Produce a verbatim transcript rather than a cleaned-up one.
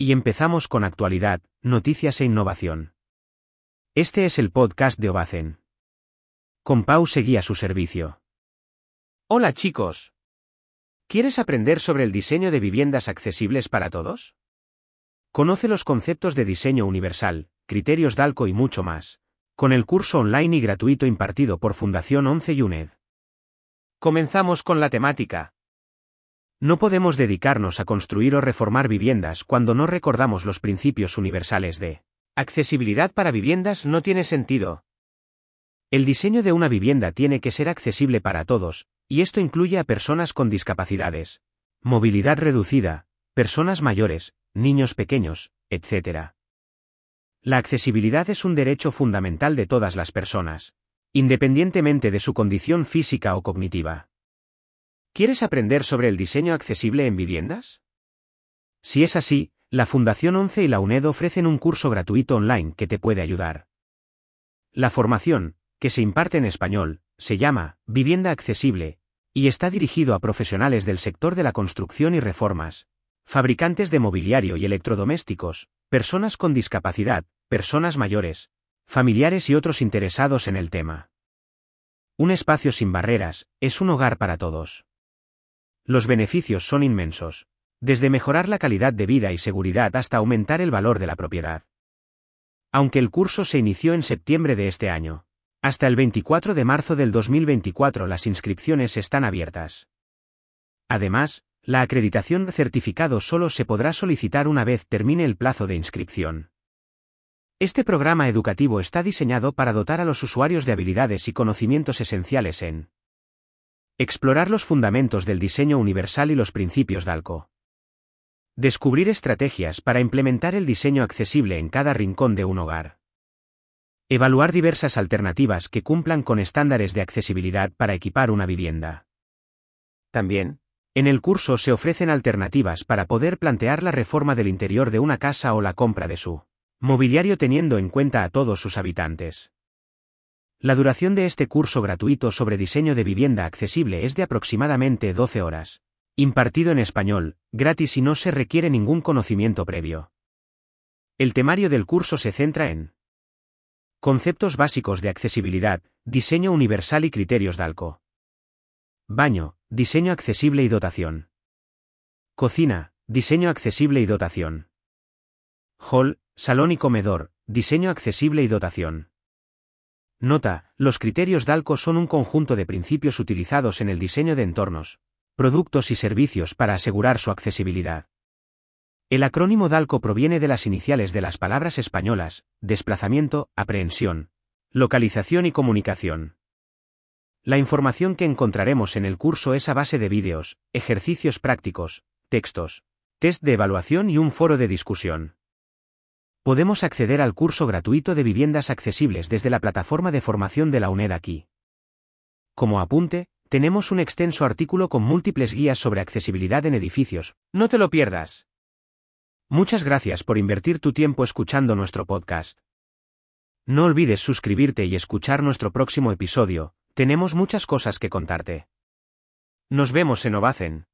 Y empezamos con actualidad, noticias e innovación. Este es el podcast de Ovacen. Con Pau seguí a su servicio. Hola chicos. ¿Quieres aprender sobre el diseño de viviendas accesibles para todos? Conoce los conceptos de diseño universal, criterios Dalco y mucho más, con el curso online y gratuito impartido por Fundación once y UNED. Comenzamos con la temática. No podemos dedicarnos a construir o reformar viviendas cuando no recordamos los principios universales de accesibilidad para viviendas. No tiene sentido. El diseño de una vivienda tiene que ser accesible para todos, y esto incluye a personas con discapacidades, movilidad reducida, personas mayores, niños pequeños, etcétera. La accesibilidad es un derecho fundamental de todas las personas, independientemente de su condición física o cognitiva. ¿Quieres aprender sobre el diseño accesible en viviendas? Si es así, la Fundación once y la UNED ofrecen un curso gratuito online que te puede ayudar. La formación, que se imparte en español, se llama Vivienda Accesible, y está dirigido a profesionales del sector de la construcción y reformas, fabricantes de mobiliario y electrodomésticos, personas con discapacidad, personas mayores, familiares y otros interesados en el tema. Un espacio sin barreras, es un hogar para todos. Los beneficios son inmensos, desde mejorar la calidad de vida y seguridad hasta aumentar el valor de la propiedad. Aunque el curso se inició en septiembre de este año, hasta el veinticuatro de marzo del dos mil veinticuatro las inscripciones están abiertas. Además, la acreditación de certificado solo se podrá solicitar una vez termine el plazo de inscripción. Este programa educativo está diseñado para dotar a los usuarios de habilidades y conocimientos esenciales en explorar los fundamentos del diseño universal y los principios Dalco. Descubrir estrategias para implementar el diseño accesible en cada rincón de un hogar. Evaluar diversas alternativas que cumplan con estándares de accesibilidad para equipar una vivienda. También, en el curso se ofrecen alternativas para poder plantear la reforma del interior de una casa o la compra de su mobiliario teniendo en cuenta a todos sus habitantes. La duración de este curso gratuito sobre diseño de vivienda accesible es de aproximadamente doce horas, impartido en español, gratis y no se requiere ningún conocimiento previo. El temario del curso se centra en conceptos básicos de accesibilidad, diseño universal y criterios Dalco. Baño, diseño accesible y dotación. Cocina, diseño accesible y dotación. Hall, salón y comedor, diseño accesible y dotación. Nota, los criterios Dalco son un conjunto de principios utilizados en el diseño de entornos, productos y servicios para asegurar su accesibilidad. El acrónimo Dalco proviene de las iniciales de las palabras españolas, desplazamiento, aprehensión, localización y comunicación. La información que encontraremos en el curso es a base de vídeos, ejercicios prácticos, textos, test de evaluación y un foro de discusión. Podemos acceder al curso gratuito de viviendas accesibles desde la plataforma de formación de la UNED aquí. Como apunte, tenemos un extenso artículo con múltiples guías sobre accesibilidad en edificios. No te lo pierdas. Muchas gracias por invertir tu tiempo escuchando nuestro podcast. No olvides suscribirte y escuchar nuestro próximo episodio, tenemos muchas cosas que contarte. Nos vemos en Ovacen.